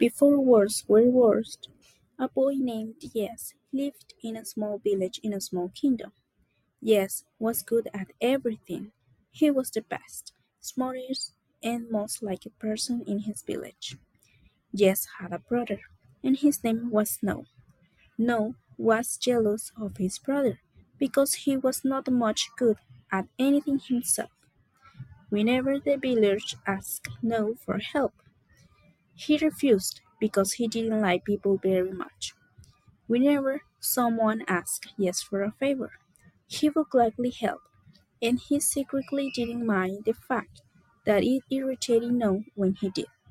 Before wars were wars, a boy named Yes lived in a small village in a small kingdom. Yes was good at everything. He was the best, smartest, and most liked person in his village. Yes had a brother, and his name was No. No was jealous of his brother because he was not much good at anything himself. Whenever the village asked No for help, he refused because he didn't like people very much. Whenever someone asked Yes for a favor, he would gladly help, and he secretly didn't mind the fact that it irritated No when he did.